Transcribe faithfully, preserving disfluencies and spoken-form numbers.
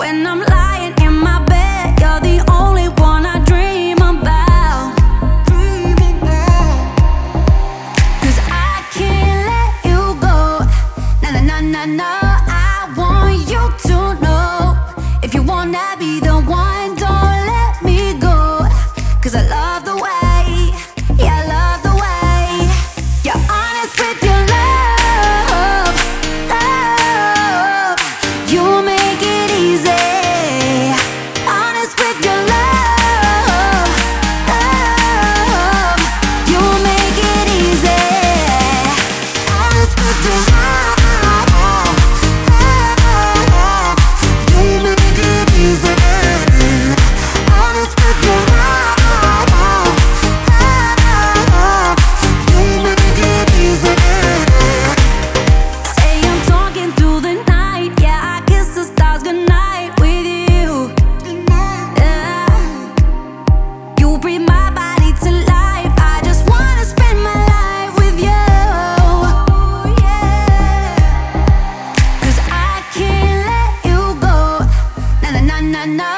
When I'm lying in my bed, you're the only one I dream about. Cause I can't let you go. Na na na na na. I want you to know, if you wanna be the one, don't let me go. Cause I love the way, yeah, I love the way you're honest with your love, love. You make it easy, honest with your love, love. You make it easy, honest with your love, love. You make it easy, honest with your love, love. You make it easy. Say I'm talking through the night, yeah, I kiss the stars goodnight with you. Yeah. You breathe my body to life. I just wanna spend my life with you. Yeah. Cause I can't let you go. Na na na na na.